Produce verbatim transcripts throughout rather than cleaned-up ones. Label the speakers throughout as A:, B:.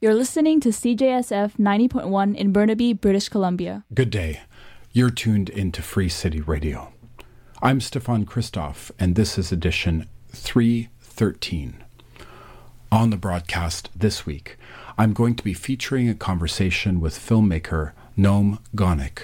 A: You're listening to C J S F ninety point one in Burnaby, British Columbia.
B: Good day. You're tuned into Free City Radio. I'm Stefan Christoff, and this is edition three thirteen. On the broadcast this week, I'm going to be featuring a conversation with filmmaker Noam Gonick.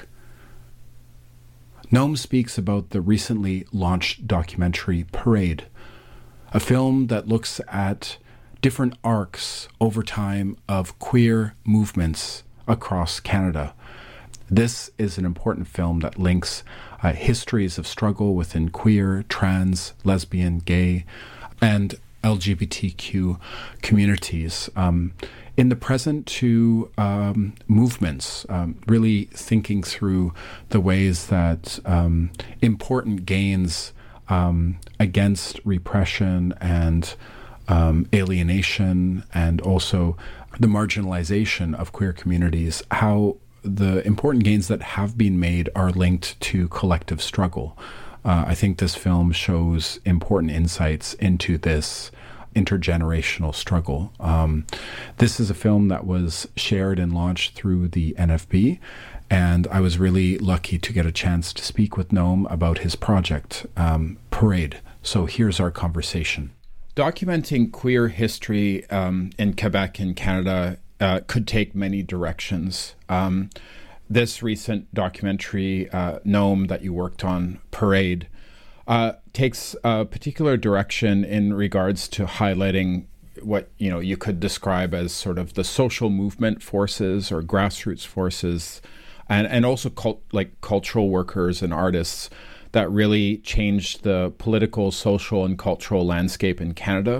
B: Noam speaks about the recently launched documentary Parade, a film that looks at different arcs over time of queer movements across Canada. This is an important film that links uh, histories of struggle within queer, trans, lesbian, gay, and L G B T Q communities um, in the present to um, movements, um, really thinking through the ways that um, important gains um, against repression and Um, alienation and also the marginalization of queer communities, how the important gains that have been made are linked to collective struggle. Uh, I think this film shows important insights into this intergenerational struggle. Um, this is a film that was shared and launched through the N F B, and I was really lucky to get a chance to speak with Noam about his project, um, Parade. So here's our conversation. Documenting queer history um, in Quebec and Canada uh, could take many directions. Um, this recent documentary, uh, Noam, that you worked on, Parade, uh, takes a particular direction in regards to highlighting what you know you could describe as sort of the social movement forces or grassroots forces, and and also cult, like cultural workers and artists that really changed the political, social, and cultural landscape in Canada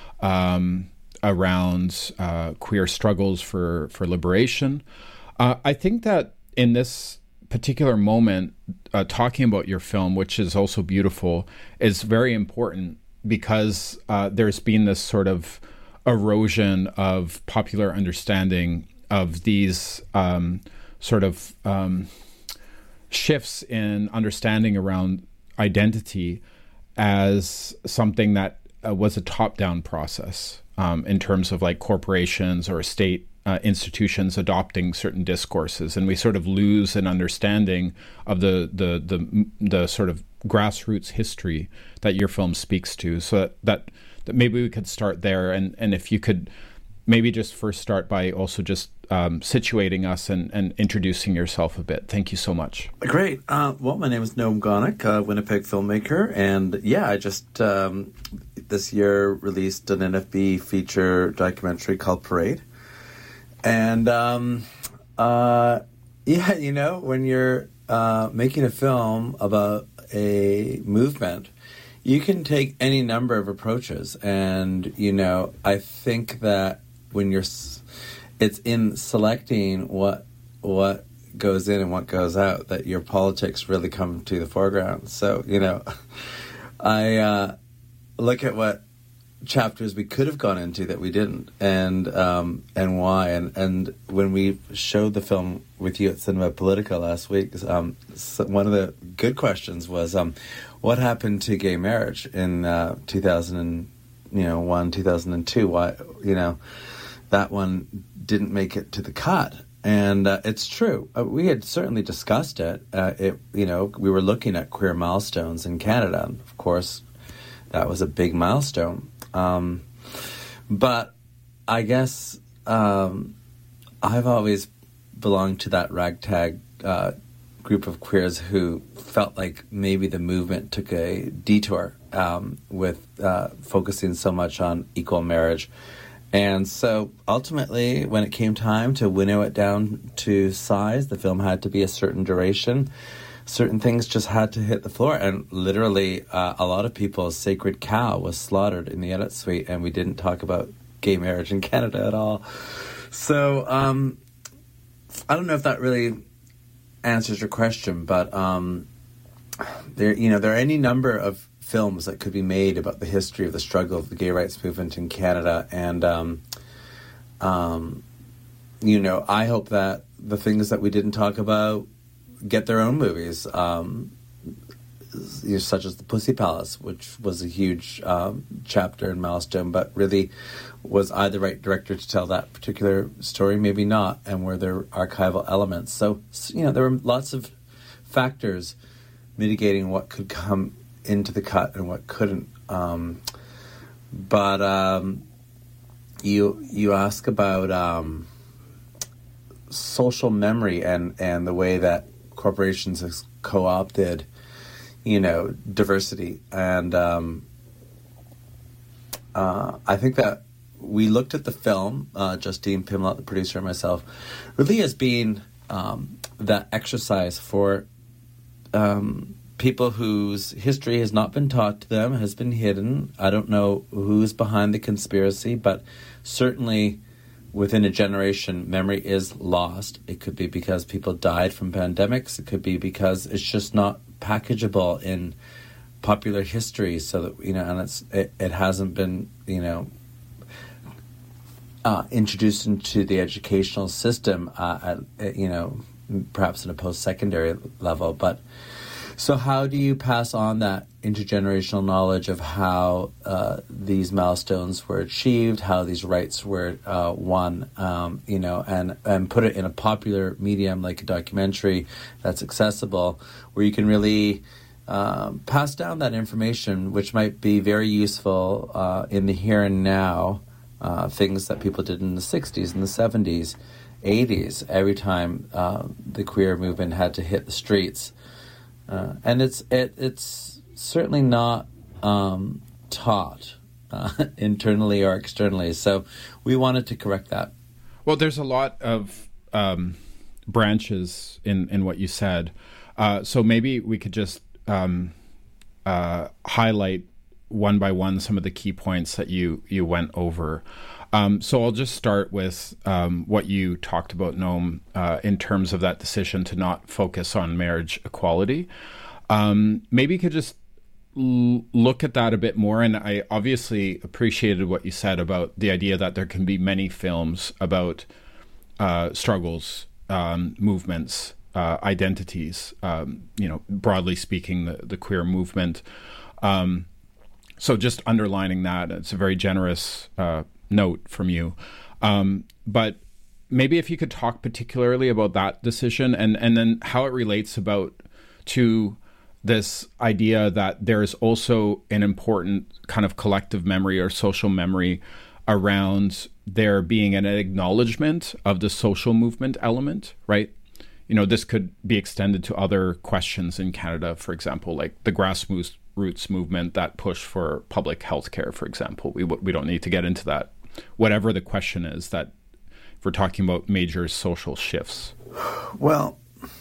B: um, around uh, queer struggles for, for liberation. Uh, I think that in this particular moment, uh, talking about your film, which is also beautiful, is very important because uh, there's been this sort of erosion of popular understanding of these um, sort of um, shifts in understanding around identity as something that uh, was a top-down process um, in terms of like corporations or state uh, institutions adopting certain discourses, and we sort of lose an understanding of the the the, the sort of grassroots history that your film speaks to. So that, that that maybe we could start there, and and if you could maybe just first start by also just Um, situating us and, and introducing yourself a bit. Thank you so much.
C: Great. Uh, well, my name is Noam Gonick, a Winnipeg filmmaker. And yeah, I just um, this year released an N F B feature documentary called Parade. And um, uh, yeah, you know, when you're uh, making a film about a movement, you can take any number of approaches. And, you know, I think that when you're... it's in selecting what what goes in and what goes out that your politics really come to the foreground. So, you know, I uh, look at what chapters we could have gone into that we didn't, and um, and why. And, and when we showed the film with you at Cinema Politica last week, um, one of the good questions was, um, what happened to gay marriage in uh, two thousand one, two thousand two? Why, you know, that one didn't make it to the cut. And uh, it's true. Uh, we had certainly discussed it. Uh, it. You know, we were looking at queer milestones in Canada. And of course, that was a big milestone. Um, but I guess um, I've always belonged to that ragtag uh, group of queers who felt like maybe the movement took a detour um, with uh, focusing so much on equal marriage. And so ultimately, when it came time to winnow it down to size, the film had to be a certain duration. Certain things just had to hit the floor. And literally, uh, a lot of people's sacred cow was slaughtered in the edit suite, and we didn't talk about gay marriage in Canada at all. So um, I don't know if that really answers your question, but um, there, you know, there are any number of films that could be made about the history of the struggle of the gay rights movement in Canada. And, um, um, you know, I hope that the things that we didn't talk about get their own movies. Um, you know, such as the Pussy Palace, which was a huge um, chapter and milestone, but really was I the right director to tell that particular story? Maybe not. And were there archival elements? So, you know, there were lots of factors mitigating what could come into the cut and what couldn't. Um, but um, you you ask about um, social memory and, and the way that corporations have co-opted, you know, diversity. And um, uh, I think that we looked at the film, uh, Justine Pimlott, the producer, and myself, really as being um, that exercise for um, people whose history has not been taught to them, has been hidden. I don't know who's behind the conspiracy, but certainly within a generation, memory is lost. It could be because people died from pandemics. It could be because it's just not packageable in popular history, so that, you know, and it's it, it hasn't been, you know, uh, introduced into the educational system, uh, at, you know, perhaps at a post-secondary level. But so how do you pass on that intergenerational knowledge of how uh, these milestones were achieved, how these rights were uh, won, um, you know, and, and put it in a popular medium like a documentary that's accessible, where you can really um, pass down that information, which might be very useful uh, in the here and now, uh, things that people did in the sixties and the seventies, eighties, every time uh, the queer movement had to hit the streets. Uh, and it's it, it's certainly not um, taught uh, internally or externally. So we wanted to correct that.
B: Well, there's a lot of um, branches in, in what you said. Uh, so maybe we could just um, uh, highlight one by one some of the key points that you, you went over. Um, so I'll just start with um, what you talked about, Noam, uh, in terms of that decision to not focus on marriage equality. Um, maybe you could just l- look at that a bit more. And I obviously appreciated what you said about the idea that there can be many films about uh, struggles, um, movements, uh, identities, um, you know, broadly speaking, the, the queer movement. Um, so just underlining that, it's a very generous uh note from you. Um, but maybe if you could talk particularly about that decision and, and then how it relates about to this idea that there is also an important kind of collective memory or social memory around there being an acknowledgement of the social movement element, right? You know, this could be extended to other questions in Canada, for example, like the grassroots movement that push for public health care, for example. We we don't need to get into that. Whatever the question is, that if we're talking about major social shifts.
C: Well,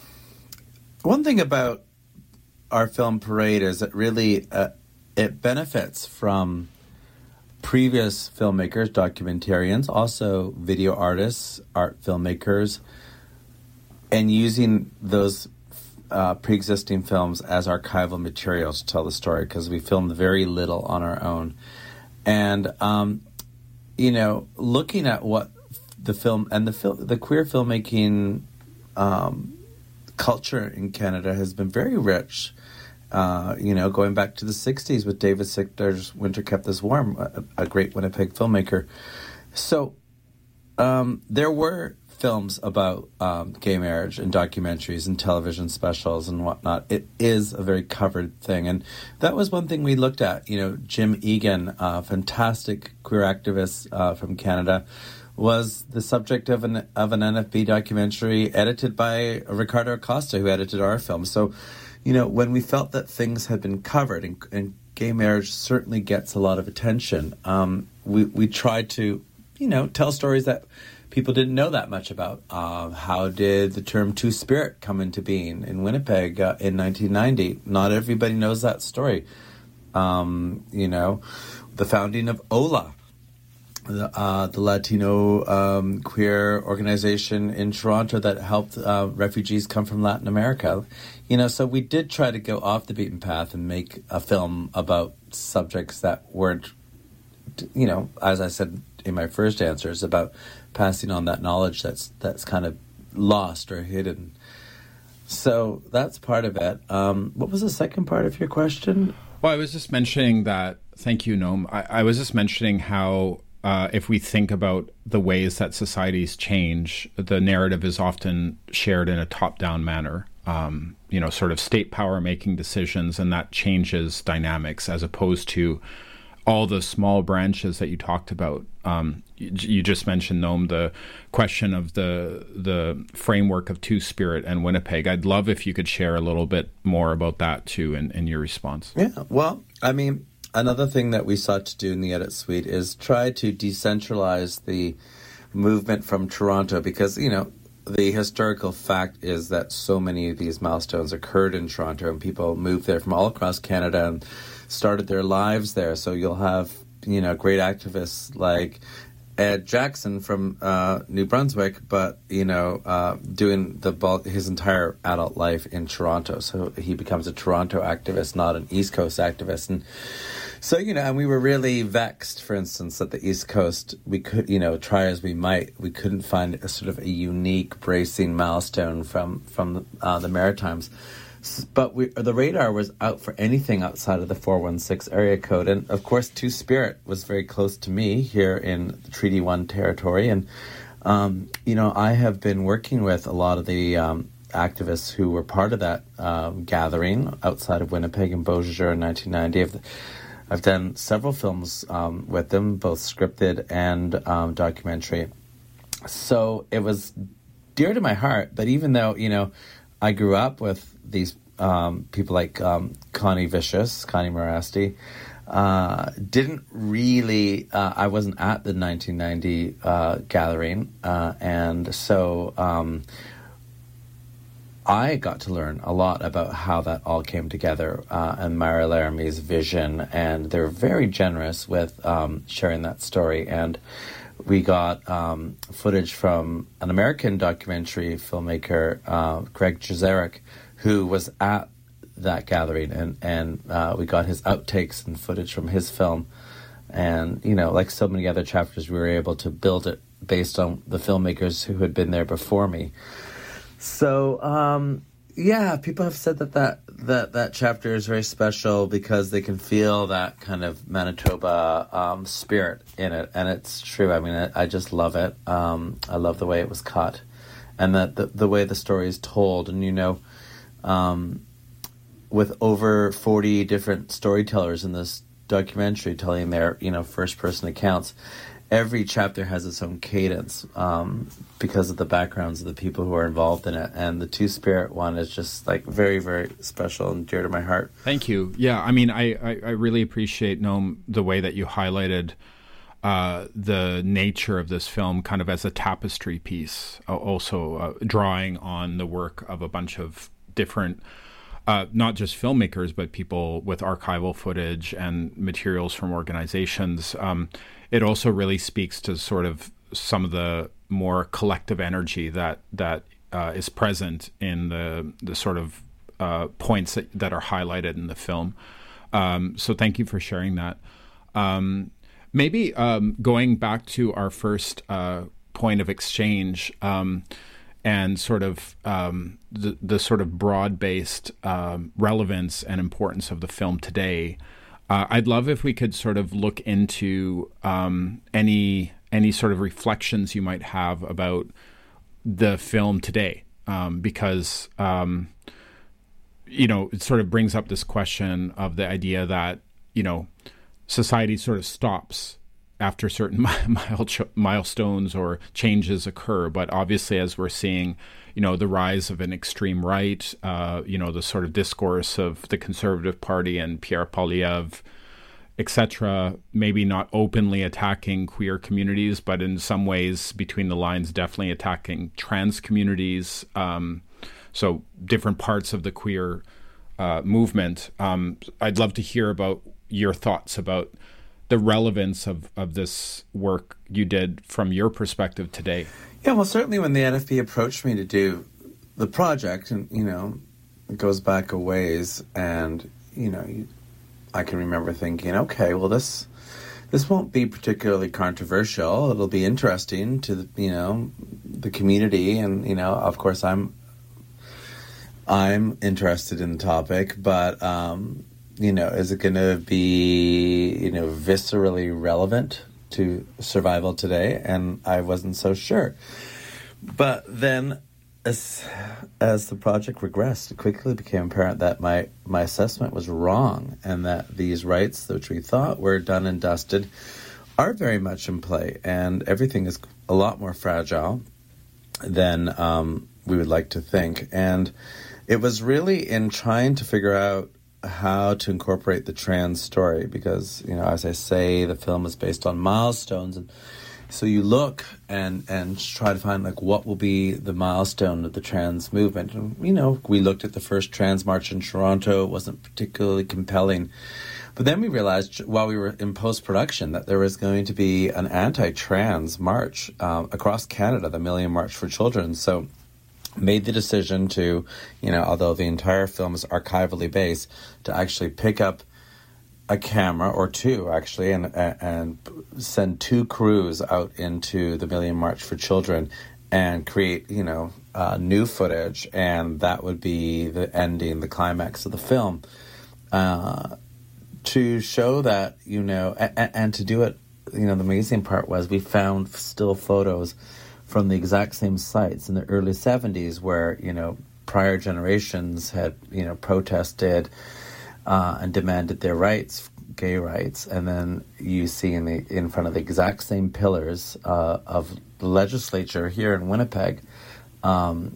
C: one thing about our film Parade is that really uh, it benefits from previous filmmakers, documentarians, also video artists, art filmmakers, and using those uh, pre-existing films as archival material to tell the story, because we filmed very little on our own. And um, you know, looking at what the film and the film, the queer filmmaking um, culture in Canada has been very rich. Uh, you know, going back to the sixties with David Sickler's Winter Kept Us Warm, a, a great Winnipeg filmmaker. So um, there were films about um, gay marriage and documentaries and television specials and whatnot. It is a very covered thing. And that was one thing we looked at. You know, Jim Egan, a fantastic queer activist uh, from Canada, was the subject of an of an N F B documentary edited by Ricardo Acosta, who edited our film. So, you know, when we felt that things had been covered, and, and gay marriage certainly gets a lot of attention, um, we, we tried to, you know, tell stories that people didn't know that much about. Uh, how did the term Two-Spirit come into being in Winnipeg uh, in nineteen ninety? Not everybody knows that story. Um, you know, the founding of OLA, the, uh, the Latino um, queer organization in Toronto that helped uh, refugees come from Latin America. You know, so we did try to go off the beaten path and make a film about subjects that weren't, you know, as I said in my first answer, is about passing on that knowledge that's that's kind of lost or hidden. So that's part of it. Um, what was the second part of your question?
B: Well, I was just mentioning that, thank you, Noam. I, I was just mentioning how uh, if we think about the ways that societies change, the narrative is often shared in a top-down manner, um, you know, sort of state power making decisions, and that changes dynamics as opposed to all the small branches that you talked about. Um, you, you just mentioned, Noam, the question of the the framework of Two-Spirit and Winnipeg. I'd love if you could share a little bit more about that, too, in, in your response.
C: Yeah, well, I mean, another thing that we sought to do in the Edit Suite is try to decentralize the movement from Toronto because, you know, the historical fact is that so many of these milestones occurred in Toronto and people moved there from all across Canada and started their lives there. So you'll have, you know, great activists like Ed Jackson from uh, New Brunswick, but, you know, uh, doing the bulk, his entire adult life in Toronto. So he becomes a Toronto activist, not an East Coast activist. And so, you know, and we were really vexed, for instance, that the East Coast, we could, you know, try as we might, we couldn't find a sort of a unique bracing milestone from, from uh, the Maritimes. But we, the radar was out for anything outside of the four one six area code. And, of course, Two-Spirit was very close to me here in the Treaty one territory. And, um, you know, I have been working with a lot of the um, activists who were part of that uh, gathering outside of Winnipeg and Beausejour in nineteen ninety. I've, I've done several films um, with them, both scripted and um, documentary. So it was dear to my heart. But even though, you know, I grew up with these um, people like um, Connie Vicious, Connie Morasti, uh, didn't really, uh, I wasn't at the nineteen ninety uh, gathering, uh, and so um, I got to learn a lot about how that all came together, uh, and Myra Laramie's vision, and they're very generous with um, sharing that story. And we got um, footage from an American documentary filmmaker, uh, Greg Jezerek, who was at that gathering, and, and uh, we got his outtakes and footage from his film. And, you know, like so many other chapters, we were able to build it based on the filmmakers who had been there before me. So, um, yeah, people have said that that, that that chapter is very special because they can feel that kind of Manitoba um, spirit in it. And it's true. I mean, I, I just love it. Um, I love the way it was cut and that the, the way the story is told. And, you know, um, with over forty different storytellers in this documentary telling their, you know, first-person accounts, every chapter has its own cadence um, because of the backgrounds of the people who are involved in it. And the Two-Spirit one is just like very, very special and dear to my heart.
B: Thank you. Yeah, I mean, I, I, I really appreciate, Noam, the way that you highlighted uh, the nature of this film kind of as a tapestry piece, uh, also uh, drawing on the work of a bunch of different Uh, not just filmmakers, but people with archival footage and materials from organizations. Um, it also really speaks to sort of some of the more collective energy that that uh, is present in the the sort of uh, points that, that are highlighted in the film. Um, so thank you for sharing that. Um, maybe um, going back to our first uh, point of exchange, um, and sort of um, the, the sort of broad-based um, relevance and importance of the film today. Uh, I'd love if we could sort of look into um, any any sort of reflections you might have about the film today, um, because um, you know it sort of brings up this question of the idea that you know society sort of stops after certain milestones or changes occur. But obviously, as we're seeing, you know, the rise of an extreme right, uh, you know, the sort of discourse of the Conservative Party and Pierre Poilievre, et cetera, maybe not openly attacking queer communities, but in some ways, between the lines, definitely attacking trans communities. Um, so different parts of the queer uh, movement. Um, I'd love to hear about your thoughts about the relevance of, of this work you did from your perspective today.
C: Yeah, well, certainly when the N F B approached me to do the project, and, you know, it goes back a ways, and, you know, you, I can remember thinking, okay, well, this this won't be particularly controversial. It'll be interesting to, the, you know, the community, and, you know, of course, I'm I'm interested in the topic, but, um, you know, is it going to be, you know, viscerally relevant to survival today? And I wasn't so sure. But then as, as the project regressed, it quickly became apparent that my, my assessment was wrong, and that these rights, which we thought were done and dusted, are very much in play, and everything is a lot more fragile than um, we would like to think. And it was really in trying to figure out how to incorporate the trans story, because, you know, as I say, the film is based on milestones, and so you look and and try to find, like, what will be the milestone of the trans movement. And, you know, we looked at the first trans march in Toronto. It wasn't particularly compelling. But then we realized while we were in post-production that there was going to be an anti-trans march um, across Canada, the Million March for Children. So made the decision to, you know, although the entire film is archivally based, to actually pick up a camera, or two actually, and and send two crews out into the Million March for Children and create, you know, uh, new footage, and that would be the ending, the climax of the film, uh, to show that, you know, and, and to do it, you know, the amazing part was we found still photos from the exact same sites in the early seventies where, you know, prior generations had, you know, protested Uh, and demanded their rights, gay rights, and then you see in the in front of the exact same pillars uh, of the legislature here in Winnipeg, um,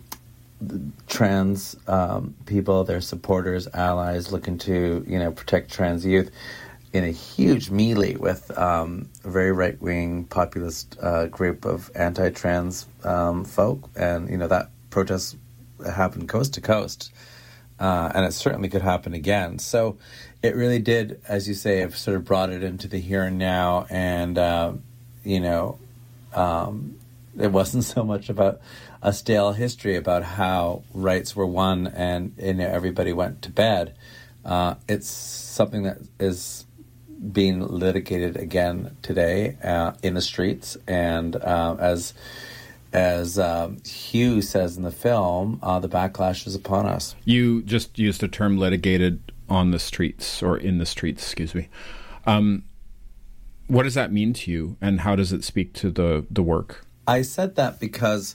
C: trans um, people, their supporters, allies, looking to, you know, protect trans youth, in a huge melee with um, a very right-wing populist uh, group of anti-trans um, folk, and, you know, that protest happened coast to coast. Uh, and it certainly could happen again. So it really did, as you say, have sort of brought it into the here and now. And, uh, you know, um, it wasn't so much about a stale history about how rights were won and, you know, everybody went to bed. Uh, it's something that is being litigated again today uh, in the streets. And uh, as... As um, Hugh says in the film, uh, the backlash is upon us.
B: You just used the term litigated on the streets, or in the streets, excuse me. Um, what does that mean to you, and how does it speak to the, the work?
C: I said that because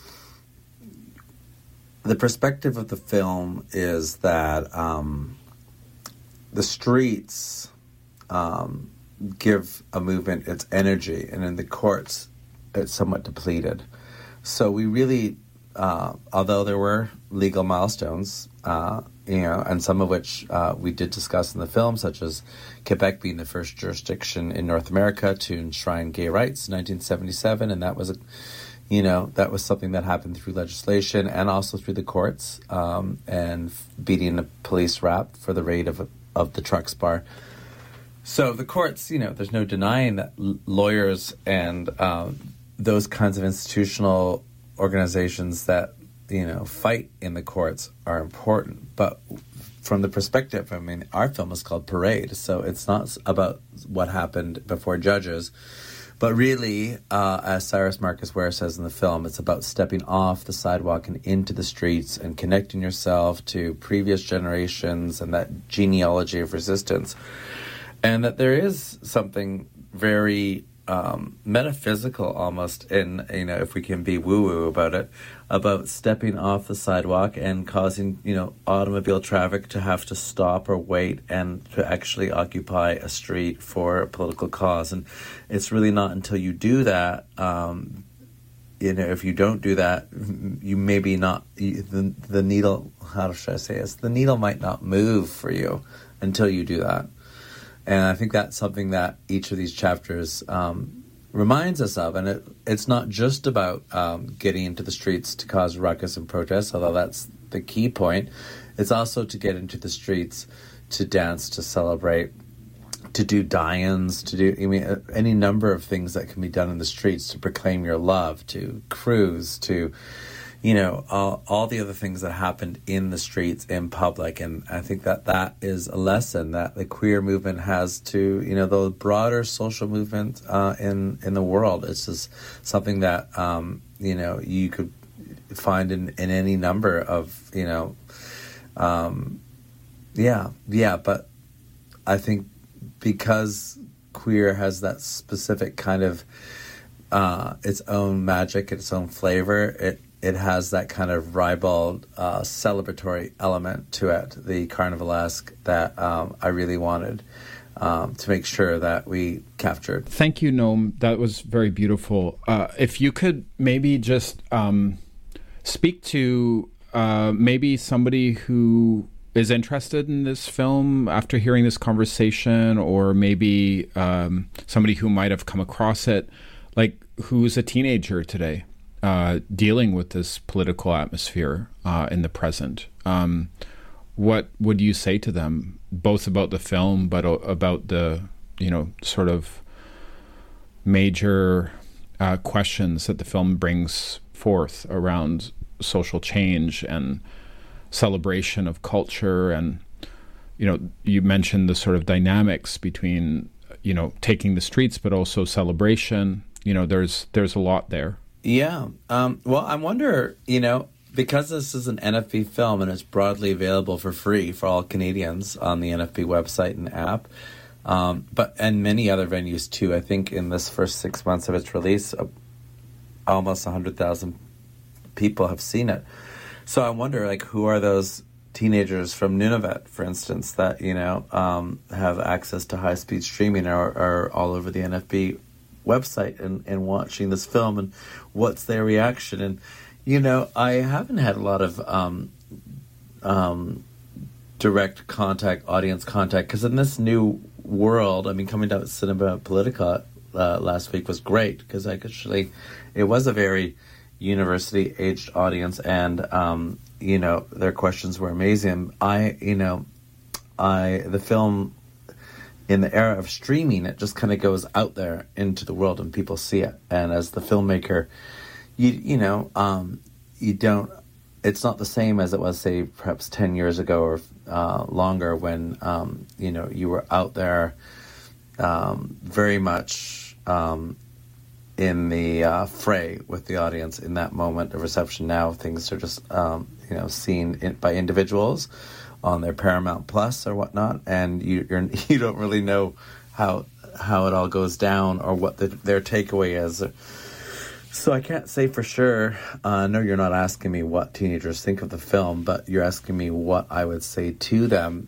C: the perspective of the film is that um, the streets um, give a movement its energy, and in the courts, it's somewhat depleted. So we really, uh, although there were legal milestones, uh, you know, and some of which uh, we did discuss in the film, such as Quebec being the first jurisdiction in North America to enshrine gay rights in nineteen seventy-seven, and that was, a, you know, that was something that happened through legislation and also through the courts, um, and beating a police rap for the raid of of the Trucks Bar. So the courts, you know, there's no denying that l- lawyers and um, those kinds of institutional organizations that, you know, fight in the courts are important. But from the perspective, I mean, our film is called Parade, so it's not about what happened before judges, but really, uh, as Cyrus Marcus Ware says in the film, it's about stepping off the sidewalk and into the streets and connecting yourself to previous generations and that genealogy of resistance. And that there is something very um, metaphysical almost in, you know, if we can be woo-woo about it, about stepping off the sidewalk and causing, you know, automobile traffic to have to stop or wait and to actually occupy a street for a political cause. And it's really not until you do that, um, you know, if you don't do that, you maybe not, you, the, the needle, how should I say this? The needle might not move for you until you do that. And I think that's something that each of these chapters um, reminds us of. And it, it's not just about um, getting into the streets to cause ruckus and protests, although that's the key point. It's also to get into the streets to dance, to celebrate, to do die-ins, to do I mean, any number of things that can be done in the streets to proclaim your love, to cruise, to, you know, all, all the other things that happened in the streets, in public. And I think that that is a lesson that the queer movement has to, you know, the broader social movement uh, in, in the world. It's just something that, um, you know, you could find in, in any number of, you know, um, yeah, yeah. But I think because queer has that specific kind of uh, its own magic, its own flavor, it it has that kind of ribald, uh, celebratory element to it, the Carnivalesque, that um, I really wanted um, to make sure that we captured.
B: Thank you, Noam. That was very beautiful. Uh, if you could maybe just um, speak to uh, maybe somebody who is interested in this film after hearing this conversation, or maybe um, somebody who might have come across it, like who's a teenager today, uh, dealing with this political atmosphere uh, in the present. Um, what would you say to them, both about the film, but o- about the, you know, sort of major uh, questions that the film brings forth around social change and celebration of culture? And, you know, you mentioned the sort of dynamics between, you know, taking the streets, but also celebration. You know, there's there's a lot there.
C: Yeah. Um, well, I wonder, you know, because this is an N F B film and it's broadly available for free for all Canadians on the N F B website and app, um, but and many other venues too. I think in this first six months of its release, uh, almost one hundred thousand people have seen it. So I wonder, like, who are those teenagers from Nunavut, for instance, that, you know, um, have access to high-speed streaming or are all over the N F B website and, and watching this film, and what's their reaction? And, you know, I haven't had a lot of um, um, direct contact, audience contact, because in this new world, I mean, coming down to Cinema Politica uh, last week was great, because I actually, it was a very university-aged audience, and um, you know, their questions were amazing. I, you know, I the film in the era of streaming, it just kind of goes out there into the world and people see it. And as the filmmaker, you you know, um, you don't. It's not the same as it was, say, perhaps ten years ago or uh, longer, when um, you know, you were out there, um, very much. Um, in the uh, fray with the audience in that moment of reception. Now things are just, um, you know, seen in, by individuals on their Paramount Plus or whatnot, and you you're, you don't really know how how it all goes down or what the, their takeaway is. So I can't say for sure. I uh, know you're not asking me what teenagers think of the film, but you're asking me what I would say to them.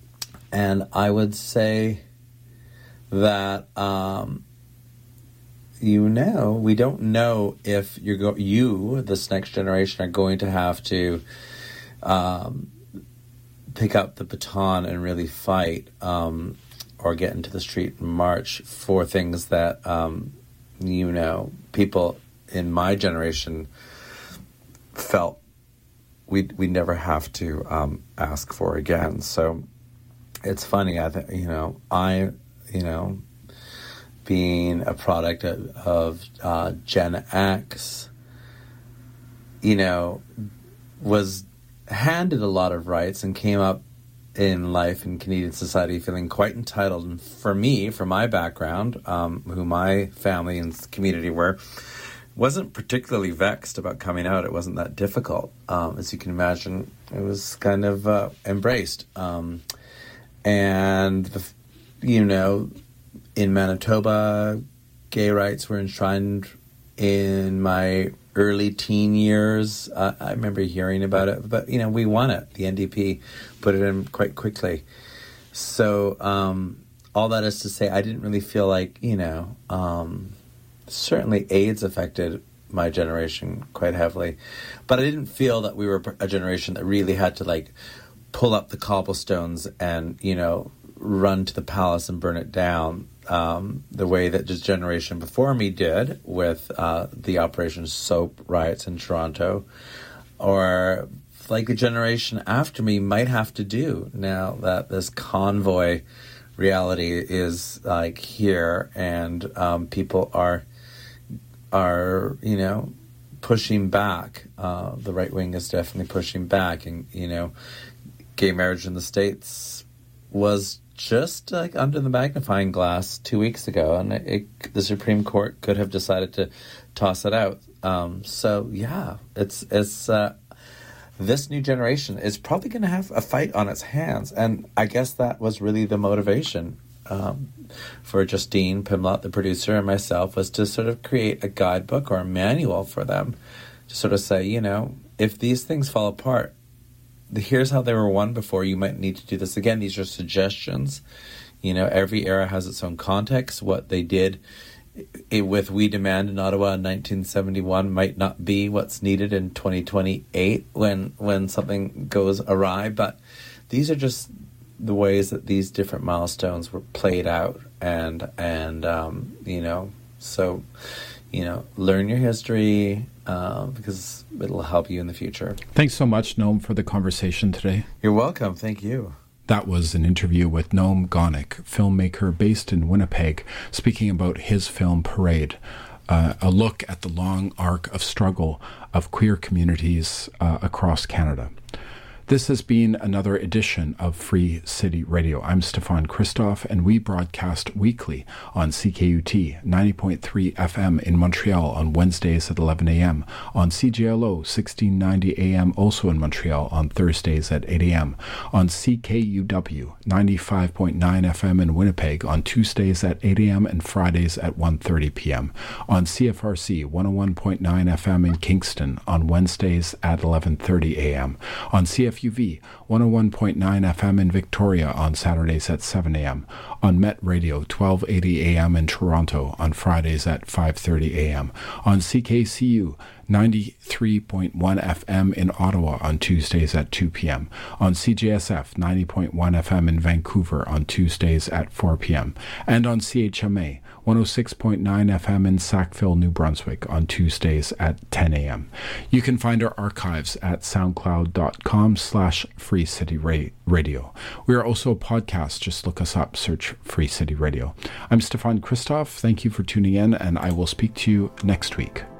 C: And I would say that... Um, You know, we don't know if you're go- you, this next generation, are going to have to um, pick up the baton and really fight, um, or get into the street and march for things that, um, you know, people in my generation felt we we never have to um, ask for again. So it's funny, I think, you know, I, you know, being a product of, of uh, Gen X, you know, was handed a lot of rights and came up in life in Canadian society feeling quite entitled. And for me, for my background, um, who my family and community were, wasn't particularly vexed about coming out. It wasn't that difficult. Um, as you can imagine, it was kind of uh, embraced. Um, and, the, you know... In Manitoba, gay rights were enshrined in my early teen years. Uh, I remember hearing about it, but, you know, we won it. The N D P put it in quite quickly. So um, all that is to say, I didn't really feel like, you know, um, certainly AIDS affected my generation quite heavily, but I didn't feel that we were a generation that really had to, like, pull up the cobblestones and, you know, run to the palace and burn it down. Um, the way that this generation before me did with uh, the Operation Soap riots in Toronto, or like a generation after me might have to do now that this convoy reality is like here, and um, people are are you know pushing back. Uh, the right wing is definitely pushing back, and you know, gay marriage in the States was just like under the magnifying glass two weeks ago, and it, it, the Supreme Court could have decided to toss it out. Um, so yeah, it's it's uh, this new generation is probably going to have a fight on its hands, and I guess that was really the motivation um, for Justine Pimlott, the producer, and myself, was to sort of create a guidebook or a manual for them to sort of say, you know, if these things fall apart, here's how they were won before. You might need to do this again. These are suggestions. You know, every era has its own context. What they did it, with We Demand in Ottawa in nineteen seventy-one might not be what's needed in twenty twenty-eight when when something goes awry. But these are just the ways that these different milestones were played out. And, and um, you know, so, you know, learn your history uh, because it'll help you in the future.
B: Thanks so much, Noam, for the conversation today.
C: You're welcome. Thank you.
B: That was an interview with Noam Gonick, filmmaker based in Winnipeg, speaking about his film Parade, uh, a look at the long arc of struggle of queer communities uh, across Canada. This has been another edition of Free City Radio. I'm Stefan Christoff, and we broadcast weekly on C K U T ninety point three F M in Montreal on Wednesdays at eleven a.m., on C J L O sixteen ninety A M also in Montreal on Thursdays at eight a.m., on C K U W ninety-five point nine F M in Winnipeg on Tuesdays at eight a.m. and Fridays at one thirty p.m., on C F R C one oh one point nine F M in Kingston on Wednesdays at eleven thirty a.m., on C F U V one oh one point nine F M in Victoria on Saturdays at seven a.m., on Met Radio twelve eighty A M in Toronto on Fridays at five thirty a.m., on C K C U ninety-three point one F M in Ottawa on Tuesdays at two p.m., on C J S F ninety point one F M in Vancouver on Tuesdays at four p.m., and on C H M A one oh six point nine F M in Sackville, New Brunswick on Tuesdays at ten a.m. You can find our archives at soundcloud.com slash Free City Radio. We are also a podcast. Just look us up, search Free City Radio. I'm Stefan Christoff. Thank you for tuning in, and I will speak to you next week.